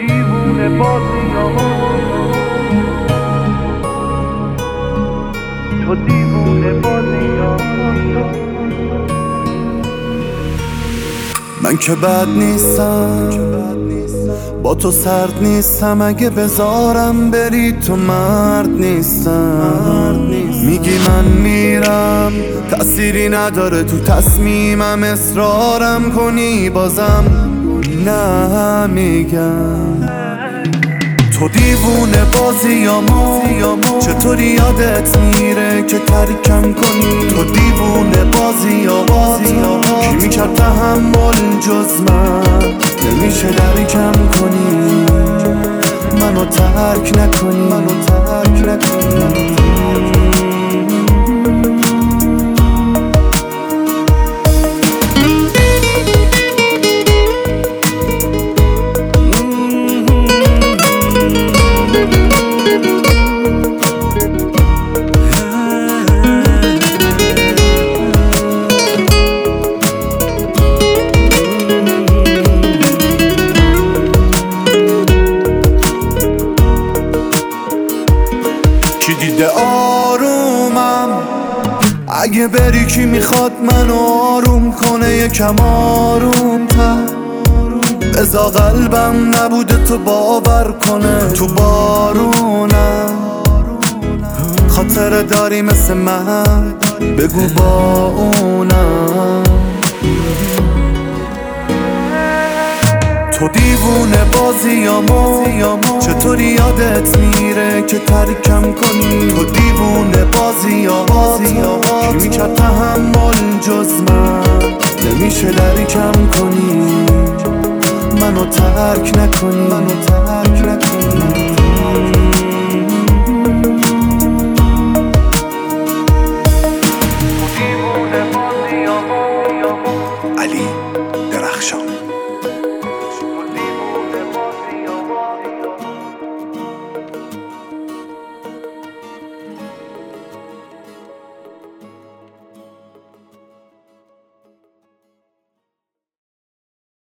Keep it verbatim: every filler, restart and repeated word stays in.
دیوونه بازیامو، تو دیوونه بازیامو. من که بد نیستم، با تو سرد نیستم، اگه بذارم بری تو مرد نیستم. میگی من میرم، تأثیری نداره تو تصمیمم، اصرارم کنی بازم نه میگم. تو دیوونه بازیامو، چطوری یادت میره که ترکم کنی؟ تو دیوونه بازیامو، کی میکرد تحمل جز من؟ نمیشه درکم کنی، منو ترک نکنی، منو ترک نکنی. کی دیده آرومم؟ اگه بری کی میخواد منو آروم کنه؟ یکم آروم تر بذار قلبم نبوده تو باور کنه. تو بارونم خاطره داری مثل من، بگو با اونم. تو دیوونه بازیامو، چطوری یادت میره که ترکم کنی؟ تو دیوونه بازیامو، کی میکرد تحمل جز من؟ نمیشه درکم کنی، منو ترک نکنی، منو ترک نکنی.